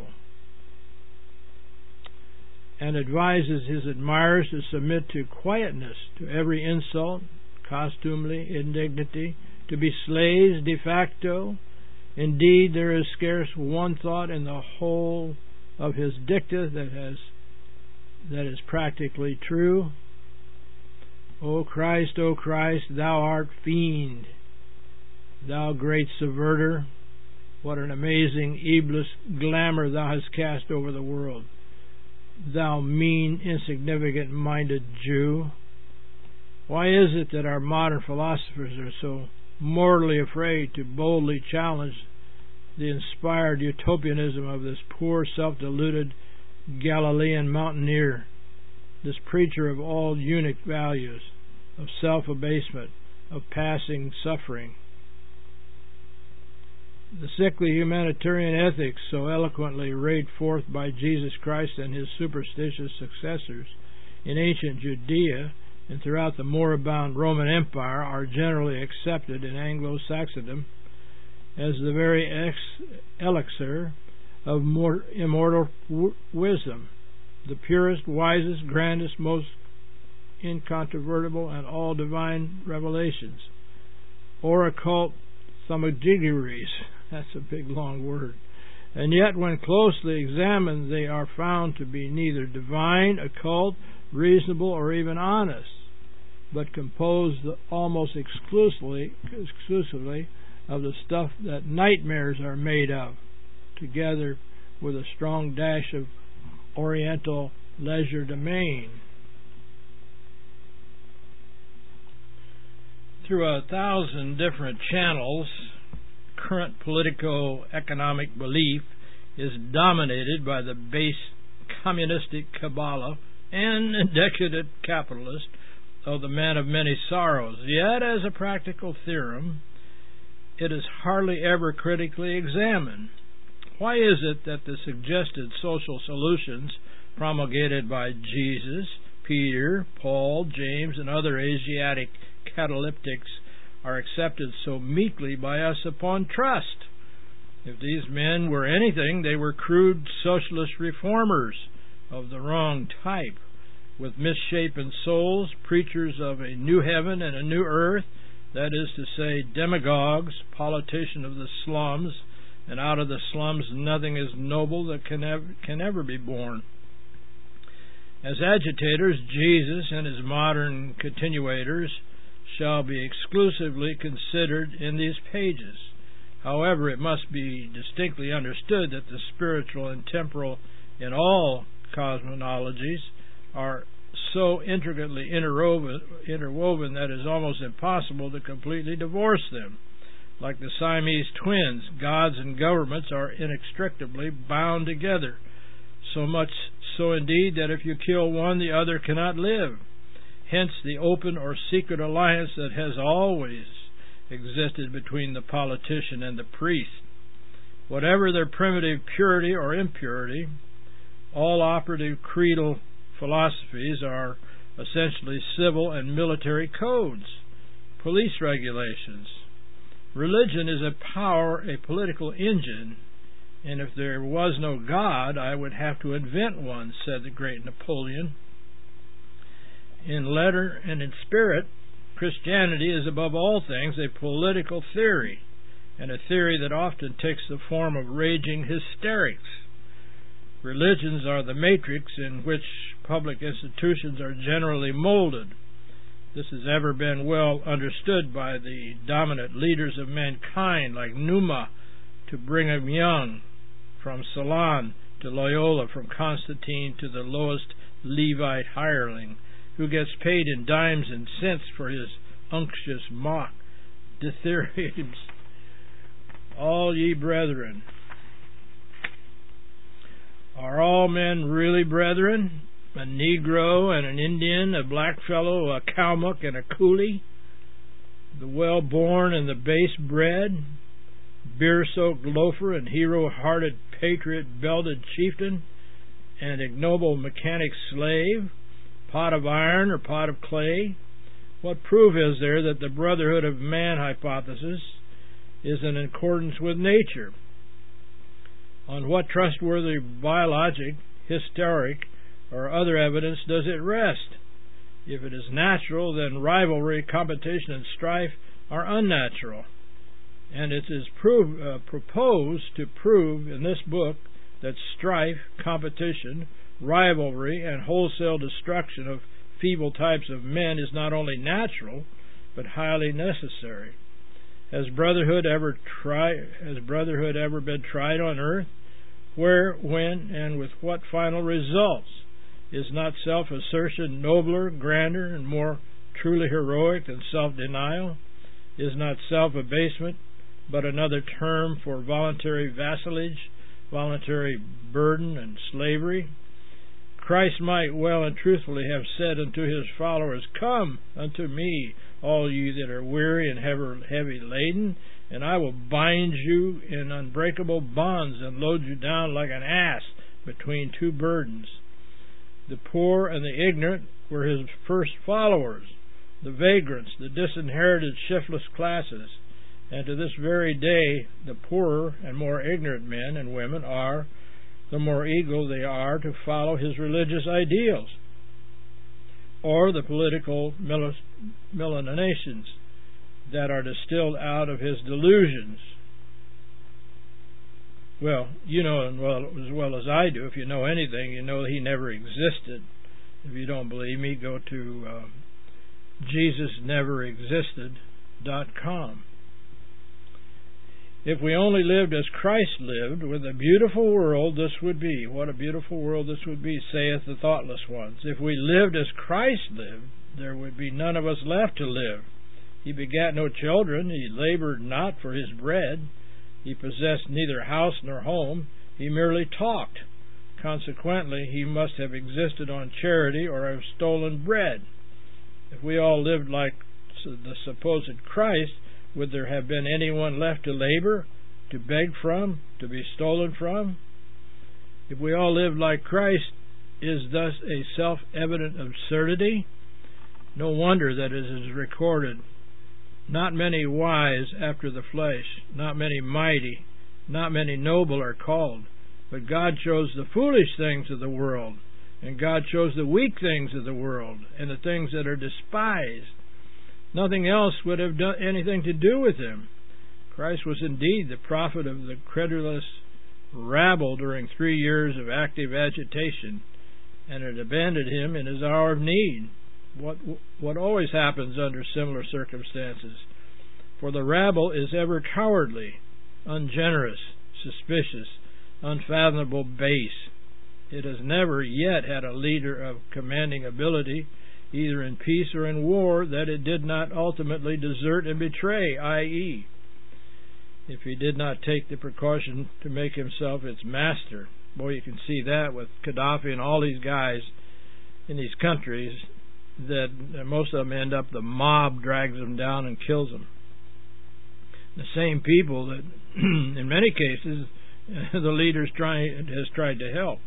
and advises his admirers to submit to quietness, to every insult, costumely, indignity, to be slaves de facto. Indeed, there is scarce one thought in the whole of his dicta that is practically true. O Christ, thou art fiend, thou great subverter, what an amazing Iblis glamour thou hast cast over the world, thou mean, insignificant-minded Jew. Why is it that our modern philosophers are so mortally afraid to boldly challenge the inspired utopianism of this poor, self-deluded Galilean mountaineer, this preacher of all eunuch values, of self-abasement, of passing suffering? The sickly humanitarian ethics so eloquently rayed forth by Jesus Christ and his superstitious successors in ancient Judea and throughout the moribund Roman Empire are generally accepted in Anglo-Saxondom as the very elixir of immortal wisdom, the purest, wisest, grandest, most incontrovertible, and all divine revelations, or occult thaumaturgies. That's a big long word. And yet, when closely examined, they are found to be neither divine, occult, reasonable, or even honest, but composed almost exclusively of the stuff that nightmares are made of, together with a strong dash of Oriental legerdemain. Through 1,000 different channels, current politico-economic belief is dominated by the base communistic Kabbalah and decadent capitalist of the man of many sorrows. Yet, as a practical theorem, it is hardly ever critically examined. Why is it that the suggested social solutions promulgated by Jesus, Peter, Paul, James, and other Asiatic catalyptics are accepted so meekly by us upon trust? If these men were anything, they were crude socialist reformers of the wrong type, with misshapen souls, preachers of a new heaven and a new earth, that is to say, demagogues, politicians of the slums, and out of the slums nothing is noble that can ever be born. As agitators, Jesus and his modern continuators shall be exclusively considered in these pages. However, it must be distinctly understood that the spiritual and temporal in all cosmologies are so intricately interwoven that it is almost impossible to completely divorce them. Like the Siamese twins, gods and governments are inextricably bound together, so much so indeed that if you kill one, the other cannot live. Hence the open or secret alliance that has always existed between the politician and the priest. Whatever their primitive purity or impurity, all operative creedal philosophies are essentially civil and military codes, police regulations. Religion is a power, a political engine, and if there was no God, I would have to invent one, said the great Napoleon. In letter and in spirit, Christianity is above all things a political theory, and a theory that often takes the form of raging hysterics. Religions are the matrix in which public institutions are generally molded. This has ever been well understood by the dominant leaders of mankind, like Numa to Brigham Young, from Ceylon to Loyola, from Constantine to the lowest Levite hireling, who gets paid in dimes and cents for his unctuous mock dithyrambics. All ye brethren. Are all men really brethren? A Negro and an Indian, a blackfellow, a Kalmuk and a coolie, the well-born and the base-bred, beer-soaked loafer and hero-hearted patriot-belted chieftain, and ignoble mechanic slave, pot of iron or pot of clay? What proof is there that the brotherhood of man hypothesis is in accordance with nature? On what trustworthy biologic, historic, or other evidence does it rest? If it is natural, then rivalry, competition, and strife are unnatural. And it is proposed to prove in this book that strife, competition, rivalry, and wholesale destruction of feeble types of men is not only natural, but highly necessary. Has brotherhood ever been tried on earth? Where, when, and with what final results? Is not self-assertion nobler, grander, and more truly heroic than self-denial? Is not self-abasement but another term for voluntary vassalage, voluntary burden, and slavery? Christ might well and truthfully have said unto his followers, Come unto me, all you that are weary and heavy laden, and I will bind you in unbreakable bonds and load you down like an ass between two burdens. The poor and the ignorant were his first followers, the vagrants, the disinherited, shiftless classes. And to this very day, the poorer and more ignorant men and women are, the more eager they are to follow his religious ideals, or the political millenniations that are distilled out of his delusions. Well, you know as well as I do, if you know anything, you know he never existed. If you don't believe me, go to JesusNeverExisted.com. If we only lived as Christ lived, with a beautiful world this would be. What a beautiful world this would be, saith the thoughtless ones. If we lived as Christ lived, there would be none of us left to live. He begat no children, he labored not for his bread, he possessed neither house nor home, he merely talked. Consequently, he must have existed on charity or have stolen bread. If we all lived like the supposed Christ, would there have been anyone left to labor, to beg from, to be stolen from? If we all lived like Christ, is thus a self-evident absurdity? No wonder that it is recorded, not many wise after the flesh, not many mighty, not many noble are called, but God chose the foolish things of the world, and God chose the weak things of the world, and the things that are despised. Nothing else would have done anything to do with him. Christ was indeed the prophet of the credulous rabble during 3 years of active agitation, and it abandoned him in his hour of need. What always happens under similar circumstances. For the rabble is ever cowardly, ungenerous, suspicious, unfathomable, base. It has never yet had a leader of commanding ability, either in peace or in war, that it did not ultimately desert and betray, i.e., if he did not take the precaution to make himself its master. Boy, you can see that with Gaddafi and all these guys in these countries, that most of them end up, the mob drags them down and kills them. The same people that, in many cases, the leader has tried to help.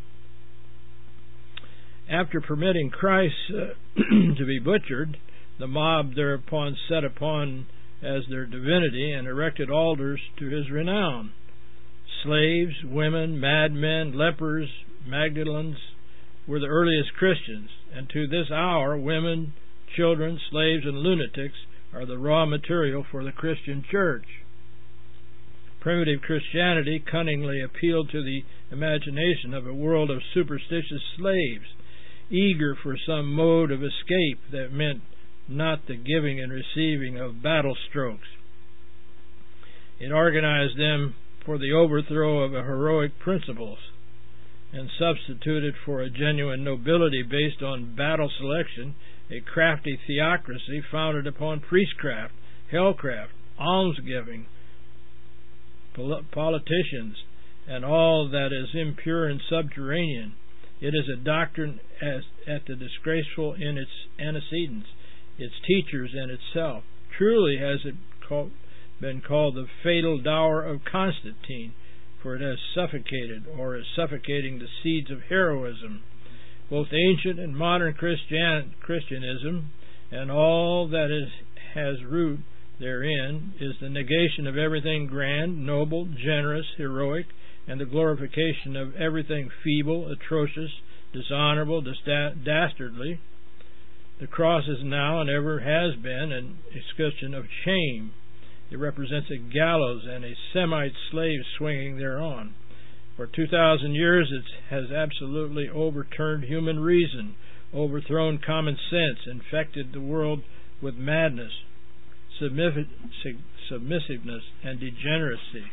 After permitting Christ to be butchered, the mob thereupon set upon as their divinity and erected altars to his renown. Slaves, women, madmen, lepers, Magdalens were the earliest Christians, and to this hour women, children, slaves, and lunatics are the raw material for the Christian church. Primitive Christianity cunningly appealed to the imagination of a world of superstitious slaves, eager for some mode of escape that meant not the giving and receiving of battle strokes. It organized them for the overthrow of heroic principles and substituted for a genuine nobility based on battle selection a crafty theocracy founded upon priestcraft, hellcraft, almsgiving, politicians, and all that is impure and subterranean. It is a doctrine at the disgraceful in its antecedents, its teachers, and itself. Truly has it been called the fatal dower of Constantine, for it has suffocated, or is suffocating, the seeds of heroism. Both ancient and modern Christianism and all that has root therein is the negation of everything grand, noble, generous, heroic, and the glorification of everything feeble, atrocious, dishonorable, dastardly. The cross is now and ever has been an escutcheon of shame. It represents a gallows and a Semite slave swinging thereon. For 2,000 years it has absolutely overturned human reason, overthrown common sense, infected the world with madness, submissiveness, and degeneracy.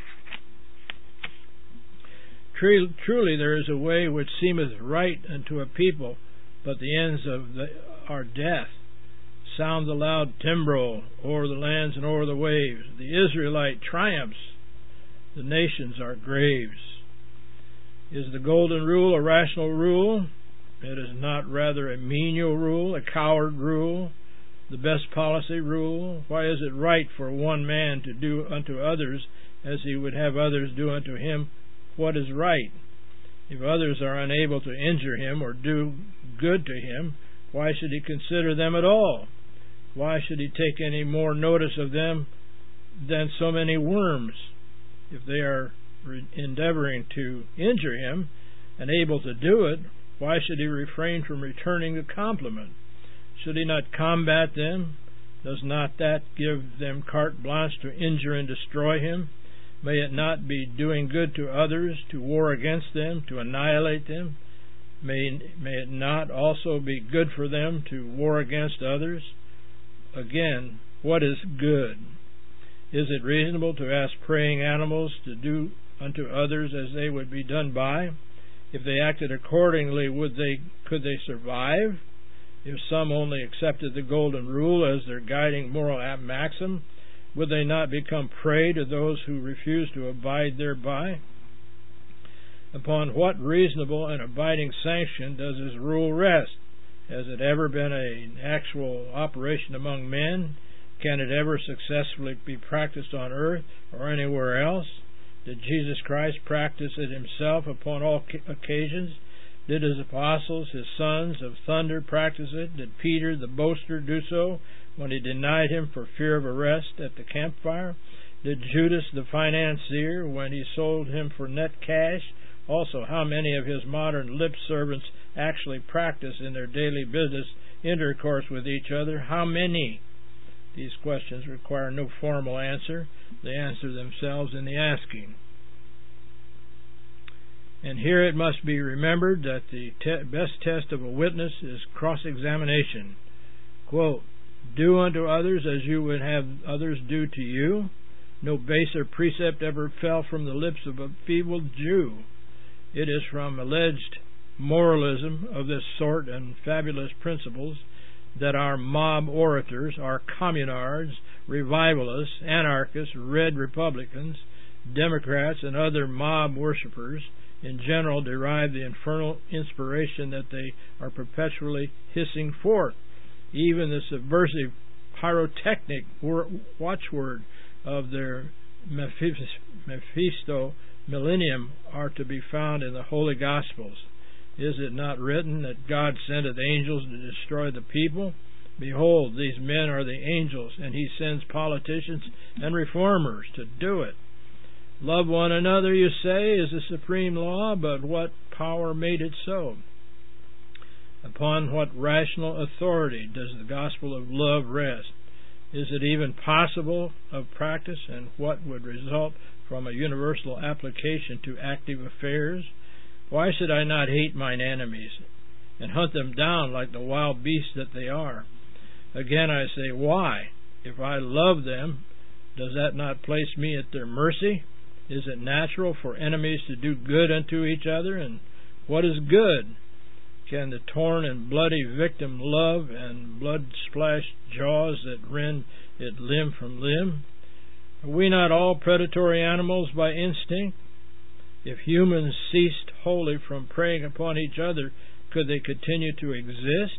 Truly there is a way which seemeth right unto a people, but the ends are death. Sound the loud timbrel o'er the lands and o'er the waves. The Israelite triumphs. The nations are graves. Is the golden rule a rational rule? It is not rather a menial rule, a coward rule, the best policy rule. Why is it right for one man to do unto others as he would have others do unto him what is right? If others are unable to injure him or do good to him, why should he consider them at all? Why should he take any more notice of them than so many worms? If they are endeavoring to injure him and able to do it, why should he refrain from returning the compliment? Should he not combat them? Does not that give them carte blanche to injure and destroy him? May it not be doing good to others, to war against them, to annihilate them? May it not also be good for them to war against others? Again, what is good? Is it reasonable to ask praying animals to do unto others as they would be done by? If they acted accordingly, could they survive? If some only accepted the golden rule as their guiding moral maxim, would they not become prey to those who refuse to abide thereby? Upon what reasonable and abiding sanction does this rule rest? Has it ever been an actual operation among men? Can it ever successfully be practiced on earth or anywhere else? Did Jesus Christ practice it himself upon all occasions? Did his apostles, his sons of thunder, practice it? Did Peter the boaster do so when he denied him for fear of arrest at the campfire? Did Judas the financier when he sold him for net cash? Also, how many of his modern lip servants actually practice in their daily business intercourse with each other? How many? These questions require no formal answer. They answer themselves in the asking. And here it must be remembered that the best test of a witness is cross-examination. Quote, do unto others as you would have others do to you. No baser precept ever fell from the lips of a feeble Jew. It is from alleged moralism of this sort and fabulous principles that our mob orators, our communards, revivalists, anarchists, red Republicans, Democrats, and other mob worshippers in general derive the infernal inspiration that they are perpetually hissing forth. Even the subversive pyrotechnic watchword of their Mephisto millennium are to be found in the Holy Gospels. Is it not written that God sendeth angels to destroy the people? Behold, these men are the angels, and he sends politicians and reformers to do it. Love one another, you say, is the supreme law, but what power made it so? Upon what rational authority does the gospel of love rest? Is it even possible of practice, and what would result from a universal application to active affairs? Why should I not hate mine enemies and hunt them down like the wild beasts that they are? Again I say, why? If I love them, does that not place me at their mercy? Is it natural for enemies to do good unto each other? And what is good? Can the torn and bloody victim love, and blood-splashed jaws that rend it limb from limb? Are we not all predatory animals by instinct? If humans ceased wholly from preying upon each other, could they continue to exist?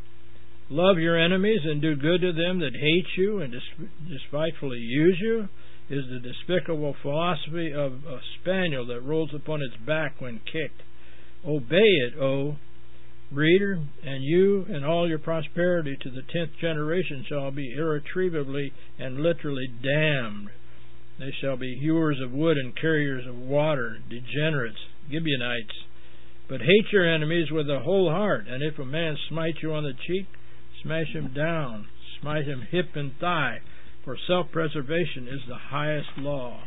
Love your enemies and do good to them that hate you and despitefully use you is the despicable philosophy of a spaniel that rolls upon its back when kicked. Obey it, O reader, and you and all your prosperity to the 10th generation shall be irretrievably and literally damned. They shall be hewers of wood and carriers of water, degenerates, Gibeonites. But hate your enemies with a whole heart, and if a man smite you on the cheek, smash him down, smite him hip and thigh, for self-preservation is the highest law.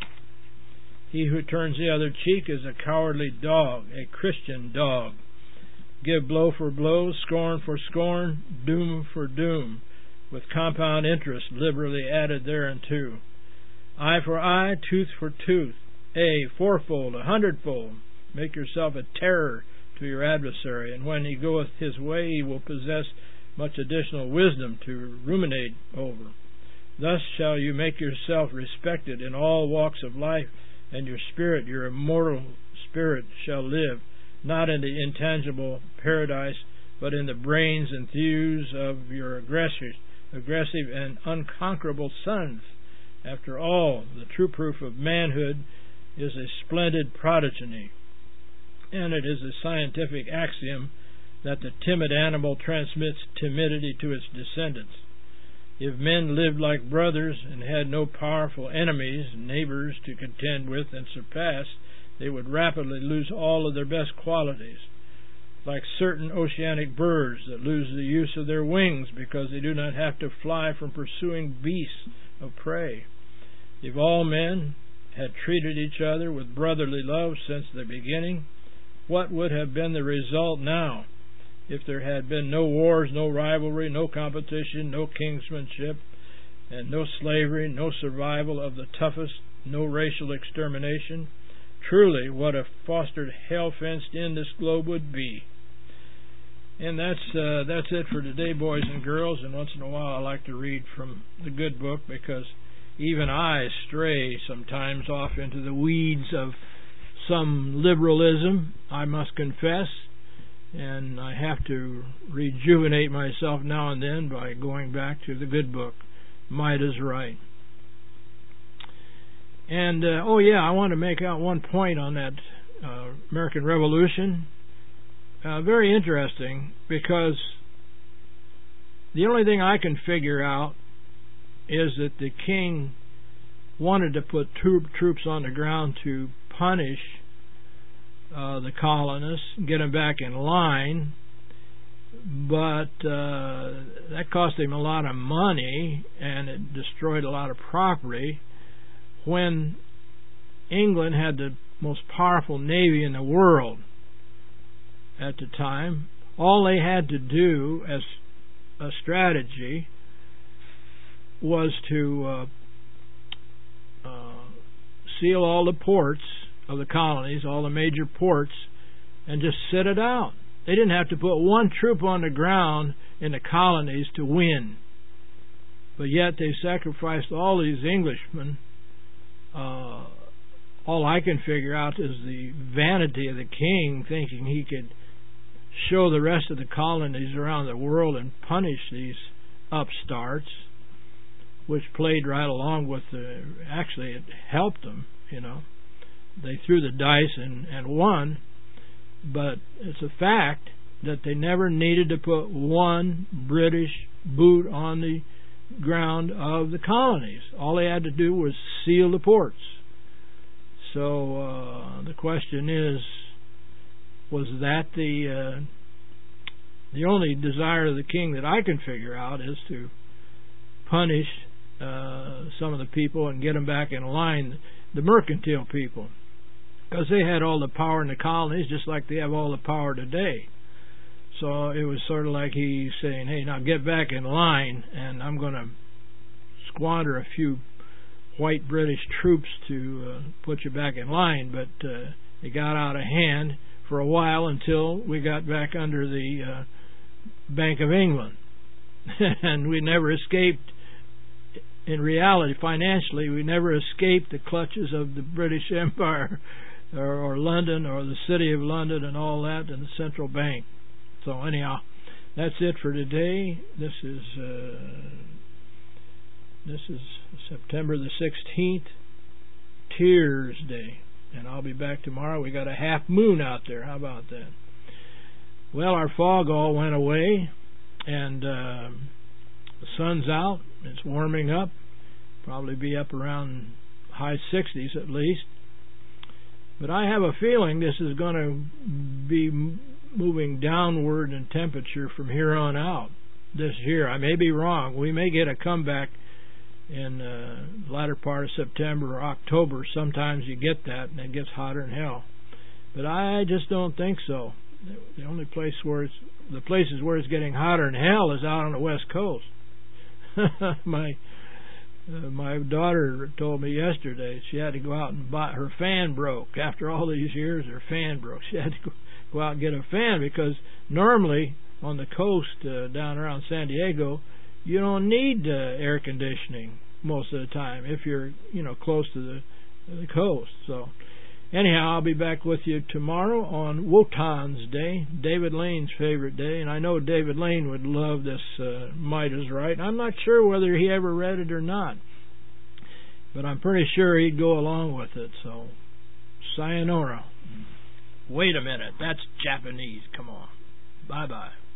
He who turns the other cheek is a cowardly dog, a Christian dog. Give blow for blow, scorn for scorn, doom for doom, with compound interest liberally added thereunto. Eye for eye, tooth for tooth, a fourfold, 100-fold. Make yourself a terror to your adversary, and when he goeth his way, he will possess much additional wisdom to ruminate over. Thus shall you make yourself respected in all walks of life, and your spirit, your immortal spirit, shall live, not in the intangible paradise, but in the brains and thews of your aggressive and unconquerable sons. After all, the true proof of manhood is a splendid progeny, and it is a scientific axiom that the timid animal transmits timidity to its descendants. If men lived like brothers and had no powerful enemies, neighbors to contend with and surpass, they would rapidly lose all of their best qualities, like certain oceanic birds that lose the use of their wings because they do not have to fly from pursuing beasts of prey. If all men had treated each other with brotherly love since the beginning, what would have been the result now? If there had been no wars, no rivalry, no competition, no kinsmanship, and no slavery, no survival of the toughest, no racial extermination, truly what a fostered hell fenced in this globe would be. And that's it for today, boys and girls. And once in a while I like to read from the good book, because even I stray sometimes off into the weeds of some liberalism, I must confess, and I have to rejuvenate myself now and then by going back to the good book, Might is Right. And, I want to make out one point on that American Revolution. Very interesting, because the only thing I can figure out is that the king wanted to put troops on the ground to punish the colonists, get them back in line, but that cost him a lot of money, and it destroyed a lot of property. When England had the most powerful navy in the world at the time, all they had to do as a strategy was to seal all the ports of the colonies, all the major ports, and just sit it out. They didn't have to put one troop on the ground in the colonies to win. But yet they sacrificed all these Englishmen. All I can figure out is the vanity of the king, thinking he could show the rest of the colonies around the world and punish these upstarts, which played right along with actually it helped them, They threw the dice and won, but it's a fact that they never needed to put one British boot on the ground of the colonies. All they had to do was seal the ports. So the question is, was that the only desire of the king that I can figure out is to punish some of the people and get them back in line, the mercantile people, because they had all the power in the colonies just like they have all the power today. So it was sort of like he's saying, hey, now get back in line, and I'm going to squander a few white British troops to put you back in line. But it got out of hand for a while until we got back under the Bank of England. And we never escaped. In reality, financially, we never escaped the clutches of the British Empire or London or the City of London and all that and the central bank. So anyhow, that's it for today. This is September the 16th, Tears Day, and I'll be back tomorrow. We got a half moon out there. How about that? Well, our fog all went away, and the sun's out. It's warming up. Probably be up around high 60s at least. But I have a feeling this is going to be moving downward in temperature from here on out this year. I may be wrong. We may get a comeback in the latter part of September or October. Sometimes you get that, and it gets hotter than hell. But I just don't think so. The only place where the places where it's getting hotter than hell is out on the West Coast. My daughter told me yesterday she had to go out and buy, her fan broke. After all these years, her fan broke. She had to go out and get a fan because normally on the coast down around San Diego, you don't need air conditioning most of the time if you're close to the coast. So anyhow, I'll be back with you tomorrow on Wotan's Day, David Lane's favorite day, and I know David Lane would love this Might Is Right. I'm not sure whether he ever read it or not, but I'm pretty sure he'd go along with it. So, sayonara. Wait a minute, that's Japanese. Come on. Bye-bye.